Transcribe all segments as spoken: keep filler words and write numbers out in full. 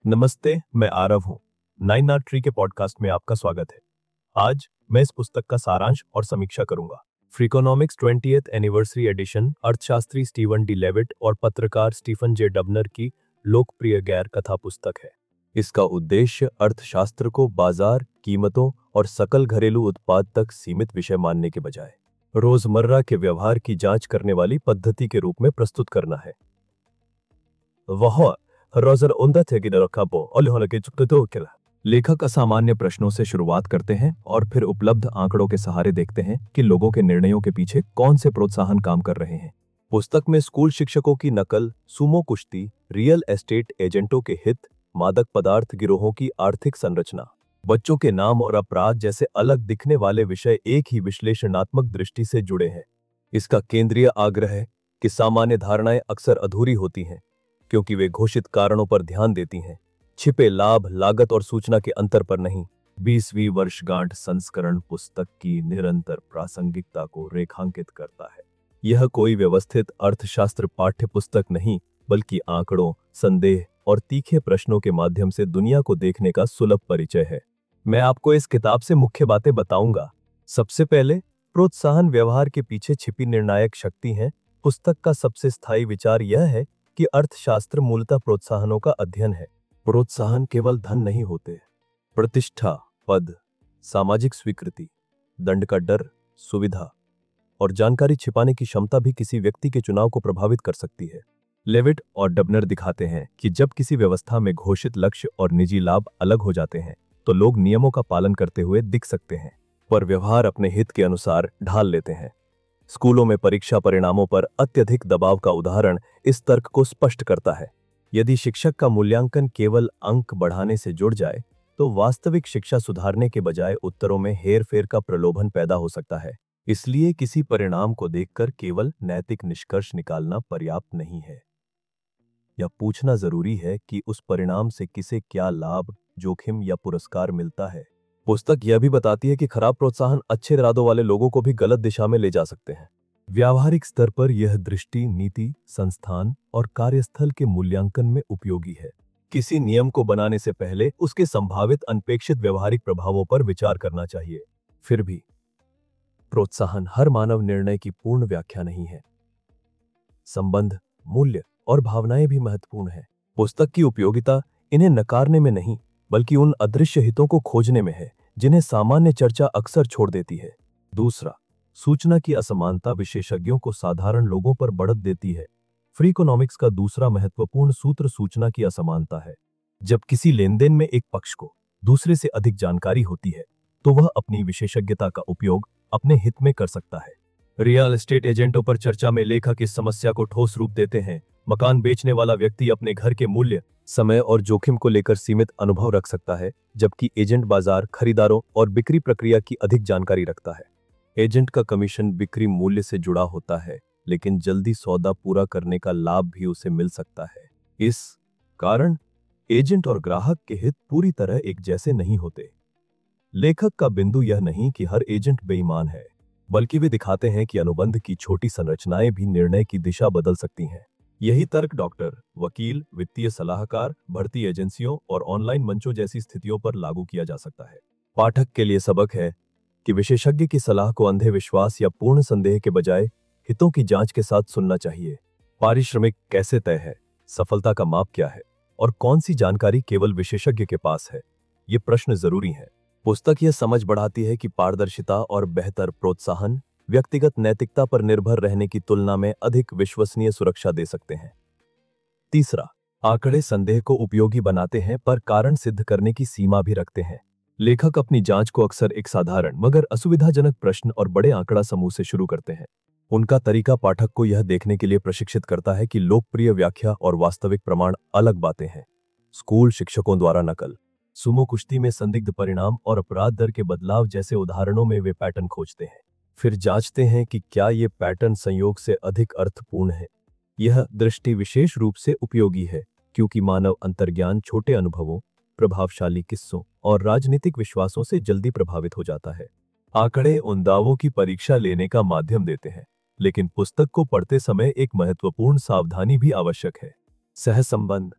नमस्ते, मैं आरव हूँ। नाइन आर ट्री के पॉडकास्ट में आपका स्वागत है। आज मैं इस पुस्तक का सारांश और समीक्षा करूंगा। फ्रीकोनॉमिक्स ट्वेंटिएथ एनिवर्सरी एडिशन अर्थशास्त्री स्टीवन डी लेविट और पत्रकार स्टीफन जे डबनर की लोकप्रिय गैर कथा पुस्तक है। इसका उद्देश्य अर्थशास्त्र को बाजार, कीमतों और सकल घरेलू उत्पाद तक सीमित विषय मानने के बजाय रोजमर्रा के व्यवहार की जांच करने वाली पद्धति के रूप में प्रस्तुत करना है। वह रोजर उन्दा थे कि रखाबो और लिहोला के चुकतो केला। लेखक असामान्य प्रश्नों से शुरुआत करते हैं और फिर उपलब्ध आंकड़ों के सहारे देखते हैं कि लोगों के निर्णयों के पीछे कौन से प्रोत्साहन काम कर रहे हैं। पुस्तक में स्कूल शिक्षकों की नकल, सुमो कुश्ती, रियल एस्टेट एजेंटों के हित, मादक पदार्थ गिरोहों की आर्थिक संरचना, बच्चों के नाम और अपराध जैसे अलग दिखने वाले विषय एक ही विश्लेषणात्मक दृष्टि से जुड़े हैं। इसका केंद्रीय आग्रह है कि सामान्य धारणाएं अक्सर अधूरी होती हैं क्योंकि वे घोषित कारणों पर ध्यान देती हैं, छिपे लाभ, लागत और सूचना के अंतर पर नहीं। बीसवीं वर्षगांठ संस्करण पुस्तक की निरंतर प्रासंगिकता को रेखांकित करता है। यह कोई व्यवस्थित अर्थशास्त्र पाठ्य पुस्तक नहीं, बल्कि आंकड़ों, संदेह और तीखे प्रश्नों के माध्यम से दुनिया को देखने का सुलभ परिचय है। मैं आपको इस किताब से मुख्य बातें बताऊंगा। सबसे पहले, प्रोत्साहन व्यवहार के पीछे छिपी निर्णायक शक्ति है। पुस्तक का सबसे स्थायी विचार यह है कि अर्थशास्त्र मूलतः प्रोत्साहनों का अध्ययन है। प्रोत्साहन केवल धन नहीं होते। प्रतिष्ठा, पद, सामाजिक स्वीकृति, दंड का डर, सुविधा और जानकारी छिपाने की क्षमता भी किसी व्यक्ति के चुनाव को प्रभावित कर सकती है। लेविट और डबनर दिखाते हैं कि जब किसी व्यवस्था में घोषित लक्ष्य और निजी लाभ अलग हो जाते हैं तो लोग नियमों का पालन करते हुए दिख सकते हैं, पर व्यवहार अपने हित के अनुसार ढाल लेते हैं। स्कूलों में परीक्षा परिणामों पर अत्यधिक दबाव का उदाहरण इस तर्क को स्पष्ट करता है। यदि शिक्षक का मूल्यांकन केवल अंक बढ़ाने से जुड़ जाए तो वास्तविक शिक्षा सुधारने के बजाय उत्तरों में हेरफेर का प्रलोभन पैदा हो सकता है। इसलिए किसी परिणाम को देखकर केवल नैतिक निष्कर्ष निकालना पर्याप्त नहीं है। यह पूछना जरूरी है कि उस परिणाम से किसे क्या लाभ, जोखिम या पुरस्कार मिलता है। पुस्तक यह भी बताती है कि खराब प्रोत्साहन अच्छे इरादों वाले लोगों को भी गलत दिशा में ले जा सकते हैं। व्यावहारिक स्तर पर यह दृष्टि नीति, संस्थान और कार्यस्थल के मूल्यांकन में उपयोगी है। किसी नियम को बनाने से पहले उसके संभावित अनपेक्षित व्यवहारिक प्रभावों पर विचार करना चाहिए। फिर भी प्रोत्साहन हर मानव निर्णय की पूर्ण व्याख्या नहीं है। संबंध, मूल्य और भावनाएं भी महत्वपूर्ण हैं। पुस्तक की उपयोगिता इन्हें नकारने में नहीं, बल्कि उन अदृश्य हितों को खोजने में है जिन्हें सामान्य चर्चा अक्सर छोड़ देती है। दूसरा, सूचना की असमानता विशेषज्ञों को साधारण लोगों पर बढ़त देती है। फ्रीकोनॉमिक्स का दूसरा महत्वपूर्ण सूत्र सूचना की असमानता है। जब किसी लेनदेन में एक पक्ष को दूसरे से अधिक जानकारी होती है तो वह अपनी विशेषज्ञता का उपयोग अपने हित में कर सकता है। रियल एस्टेट एजेंटों पर चर्चा में लेखक इस समस्या को ठोस रूप देते हैं। मकान बेचने वाला व्यक्ति अपने घर के मूल्य, समय और जोखिम को लेकर सीमित अनुभव रख सकता है, जबकि एजेंट बाजार, खरीदारों और बिक्री प्रक्रिया की अधिक जानकारी रखता है। एजेंट का कमीशन बिक्री मूल्य से जुड़ा होता है, लेकिन जल्दी सौदा पूरा करने का लाभ भी उसे मिल सकता है। इस कारण एजेंट और ग्राहक के हित पूरी तरह एक जैसे नहीं होते। लेखक का बिंदु यह नहीं कि हर एजेंट बेईमान है, बल्कि वे दिखाते हैं कि अनुबंध की छोटी संरचनाएं भी निर्णय की दिशा बदल सकती हैं। यही तर्क डॉक्टर, वकील, वित्तीय सलाहकार, भर्ती एजेंसियों और ऑनलाइन मंचों जैसी स्थितियों पर लागू किया जा सकता है। पाठक के लिए सबक है कि विशेषज्ञ की सलाह को अंधे विश्वास या पूर्ण संदेह के बजाय हितों की जांच के साथ सुनना चाहिए। पारिश्रमिक कैसे तय है, सफलता का माप क्या है और कौन सी जानकारी केवल विशेषज्ञ के पास है, ये प्रश्न जरूरी हैं। पुस्तक यह समझ बढ़ाती है कि पारदर्शिता और बेहतर प्रोत्साहन व्यक्तिगत नैतिकता पर निर्भर रहने की तुलना में अधिक विश्वसनीय सुरक्षा दे सकते हैं। तीसरा, आंकड़े संदेह को उपयोगी बनाते हैं पर कारण सिद्ध करने की सीमा भी रखते हैं। लेखक अपनी जांच को अक्सर एक साधारण मगर असुविधाजनक प्रश्न और बड़े आंकड़ा समूह से शुरू करते हैं। उनका तरीका पाठक को यह देखने के लिए प्रशिक्षित करता है कि लोकप्रिय व्याख्या और वास्तविक प्रमाण अलग बातें हैं। स्कूल शिक्षकों द्वारा नकल, सुमो कुश्ती में संदिग्ध परिणाम और अपराध दर के बदलाव जैसे उदाहरणों में वे पैटर्न खोजते हैं, फिर जांचते हैं कि क्या ये पैटर्न संयोग से अधिक अर्थपूर्ण है। यह दृष्टि विशेष रूप से उपयोगी है क्योंकि मानव अंतर्ज्ञान छोटे अनुभवों, प्रभावशाली किस्सों और राजनीतिक विश्वासों से जल्दी प्रभावित हो जाता है। आंकड़े उन दावों की परीक्षा लेने का माध्यम देते हैं, लेकिन पुस्तक को पढ़ते समय एक महत्वपूर्ण सावधानी भी आवश्यक है। सहसंबंध,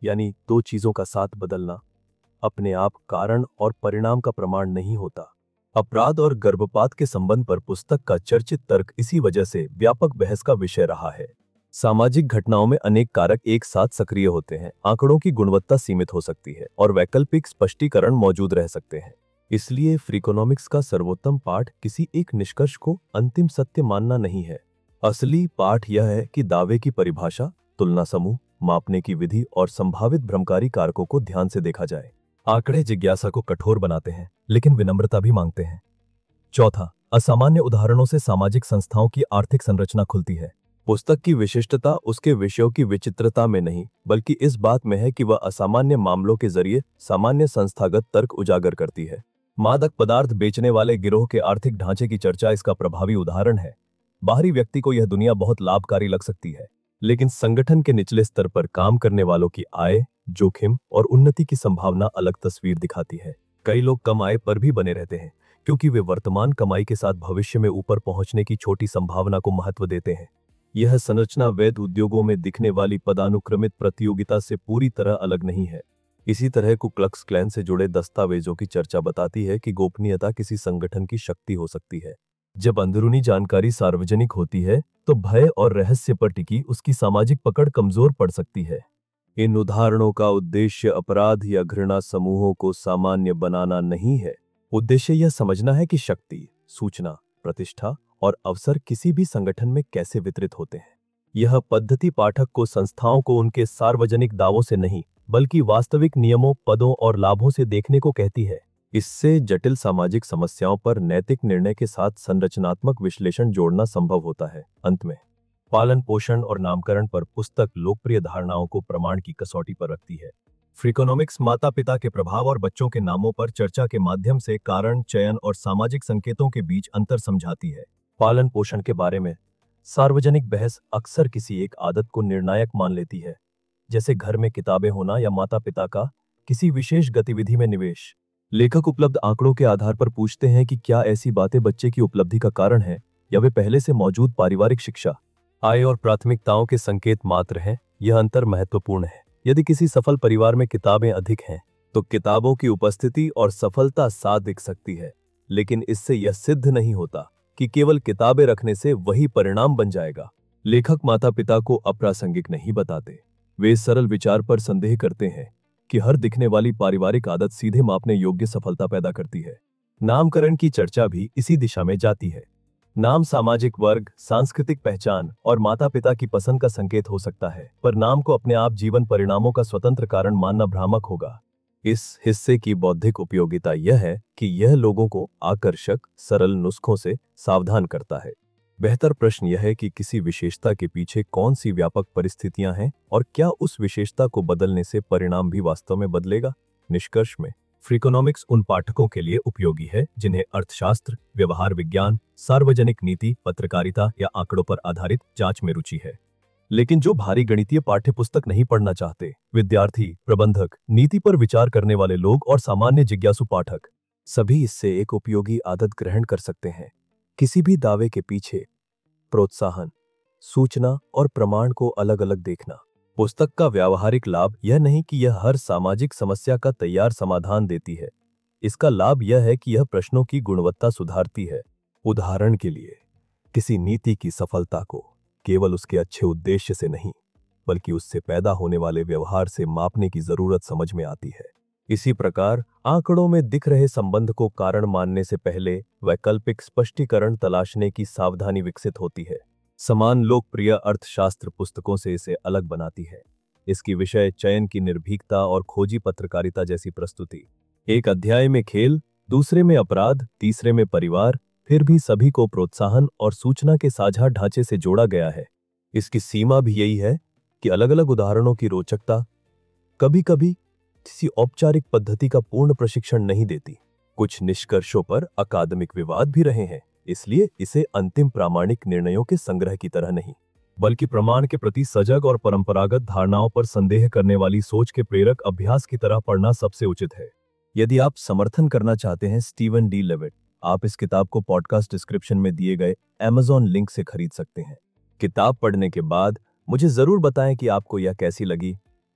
यानी दो चीजों का साथ बदलना अपने आप कारण और परिणाम का प्रमाण नहीं होता। अपराध और गर्भपात के संबंध पर पुस्तक का चर्चित तर्क इसी वजह से व्यापक बहस का विषय रहा है। सामाजिक घटनाओं में अनेक कारक एक साथ सक्रिय होते हैं, आंकड़ों की गुणवत्ता सीमित हो सकती है और वैकल्पिक स्पष्टीकरण मौजूद रह सकते हैं। इसलिए फ्रीकोनॉमिक्स का सर्वोत्तम पाठ किसी एक निष्कर्ष को अंतिम सत्य मानना नहीं है। असली पाठ यह है कि दावे की परिभाषा, तुलना समूह, मापने की विधि और संभावित भ्रमकारी कारकों को ध्यान से देखा जाए। आंकड़े जिज्ञासा को कठोर बनाते हैं, लेकिन विनम्रता भी मांगते हैं। चौथा, असामान्य उदाहरणों से सामाजिक संस्थाओं की आर्थिक संरचना खुलती है। पुस्तक की विशिष्टता उसके विषयों की विचित्रता में नहीं, बल्कि इस बात में है कि वह असामान्य मामलों के जरिए सामान्य संस्थागत तर्क उजागर करती है। मादक पदार्थ बेचने वाले गिरोह के आर्थिक ढांचे की चर्चा इसका प्रभावी उदाहरण है। बाहरी व्यक्ति को यह दुनिया बहुत लाभकारी लग सकती है, लेकिन संगठन के निचले स्तर पर काम करने वालों की आय, जोखिम और उन्नति की संभावना अलग तस्वीर दिखाती है। कई लोग कम आय पर भी बने रहते हैं, क्योंकि वे वर्तमान कमाई के साथ भविष्य में ऊपर पहुंचने की छोटी संभावना को महत्व देते हैं। यह संरचना वैध उद्योगों में दिखने वाली पदानुक्रमित प्रतियोगिता से पूरी तरह अलग नहीं है। इसी तरह कु क्लक्स क्लैन से जुड़े दस्तावेजों की चर्चा बताती है कि गोपनीयता किसी संगठन की शक्ति हो सकती है। जब अंदरूनी जानकारी सार्वजनिक होती है, तो भय और रहस्य पर टिकी उसकी सामाजिक पकड़ कमजोर पड़ सकती है। इन उदाहरणों का उद्देश्य अपराध या घृणा समूहों को सामान्य बनाना नहीं है। उद्देश्य यह समझना है कि शक्ति, सूचना, प्रतिष्ठा और अवसर किसी भी संगठन में कैसे वितरित होते हैं। यह पद्धति पाठक को संस्थाओं को उनके सार्वजनिक दावों से नहीं, बल्कि वास्तविक नियमों, पदों और लाभों से देखने को कहती है। इससे जटिल सामाजिक समस्याओं पर नैतिक निर्णय के साथ संरचनात्मक विश्लेषण जोड़ना संभव होता है। अंत में पालन पोषण और नामकरण पर पुस्तक लोकप्रिय धारणाओं को प्रमाण की कसौटी पर रखती है। फ्रीकोनॉमिक्स माता पिता के प्रभाव और बच्चों के नामों पर चर्चा के माध्यम से कारण, चयन और सामाजिक संकेतों के बीच अंतर समझाती है। पालन पोषण के बारे में सार्वजनिक बहस अक्सर किसी एक आदत को निर्णायक मान लेती है, जैसे घर में किताबें होना या माता पिता का किसी विशेष गतिविधि में निवेश। लेखक उपलब्ध आंकड़ों के आधार पर पूछते हैं कि क्या ऐसी बातें बच्चे की उपलब्धि का कारण है या वे पहले से मौजूद पारिवारिक शिक्षा, आय और प्राथमिकताओं के संकेत मात्र हैं। यह अंतर महत्वपूर्ण है। यदि किसी सफल परिवार में किताबें अधिक हैं, तो किताबों की उपस्थिति और सफलता साथ दिख सकती है, लेकिन इससे यह सिद्ध नहीं होता कि केवल किताबें रखने से वही परिणाम बन जाएगा। लेखक माता पिता को अप्रासंगिक नहीं बताते। वे सरल विचार पर संदेह करते हैं कि हर दिखने वाली पारिवारिक आदत सीधे मापने योग्य सफलता पैदा करती है। नामकरण की चर्चा भी इसी दिशा में जाती है। नाम सामाजिक वर्ग, सांस्कृतिक पहचान और माता पिता की पसंद का संकेत हो सकता है, पर नाम को अपने आप जीवन परिणामों का स्वतंत्र कारण मानना भ्रामक होगा। इस हिस्से की बौद्धिक उपयोगिता यह है कि यह लोगों को आकर्षक, सरल नुस्खों से सावधान करता है। बेहतर प्रश्न यह है कि किसी विशेषता के पीछे कौन सी व्यापक परिस्थितियां हैं और क्या उस विशेषता को बदलने से परिणाम भी वास्तव में बदलेगा। निष्कर्ष में फ्रीकोनॉमिक्स उन पाठकों के लिए उपयोगी है जिन्हें अर्थशास्त्र, व्यवहार विज्ञान, सार्वजनिक नीति, पत्रकारिता या आंकड़ों पर आधारित जांच में रुचि है। लेकिन जो भारी गणितीय पाठ्यपुस्तक नहीं पढ़ना चाहते, विद्यार्थी, प्रबंधक, नीति पर विचार करने वाले लोग और सामान्य जिज्ञासु पाठक, सभी इससे एक उपयोगी आदत ग्रहण कर सकते हैं। किसी भी दावे के पीछे प्रोत्साहन, सूचना और प्रमाण को अलग अलग देखना। पुस्तक का व्यावहारिक लाभ यह नहीं कि यह हर सामाजिक समस्या का तैयार समाधान देती है। इसका लाभ यह है कि यह प्रश्नों की गुणवत्ता सुधारती है। उदाहरण के लिए, किसी नीति की सफलता को केवल उसके अच्छे उद्देश्य से नहीं, बल्कि उससे पैदा होने वाले व्यवहार से मापने की जरूरत समझ में आती है। इसी प्रकार आंकड़ों में दिख रहे संबंध को कारण मानने से पहले वैकल्पिक स्पष्टीकरण तलाशने की सावधानी विकसित होती है। समान लोकप्रिय अर्थशास्त्र पुस्तकों से इसे अलग बनाती है। इसकी विषय चयन की निर्भीकता और खोजी पत्रकारिता जैसी प्रस्तुति, एक अध्याय में खेल, दूसरे में अपराध, तीसरे में परिवार, फिर भी सभी को प्रोत्साहन और सूचना के साझा ढांचे से जोड़ा गया है। इसकी सीमा भी यही है कि अलग अलग उदाहरणों की रोचकता कभी कभी किसी औपचारिक पद्धति का पूर्ण प्रशिक्षण नहीं देती। कुछ निष्कर्षों पर अकादमिक विवाद भी रहे हैं, इसलिए इसे अंतिम प्रामाणिक निर्णयों के संग्रह की तरह नहीं, बल्कि प्रमाण के प्रति सजग और परंपरागत धारणाओं पर संदेह करने वाली सोच के प्रेरक अभ्यास की तरह पढ़ना सबसे उचित है। यदि आप समर्थन करना चाहते हैं स्टीवन डी लेविट, आप इस किताब को पॉडकास्ट डिस्क्रिप्शन में दिए गए अमेज़न लिंक से खरीद सकते हैं। किताब पढ़ने के बाद मुझे जरूर बताएं कि आपको यह कैसी लगी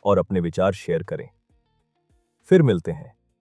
और अपने विचार शेयर करें। फिर मिलते हैं।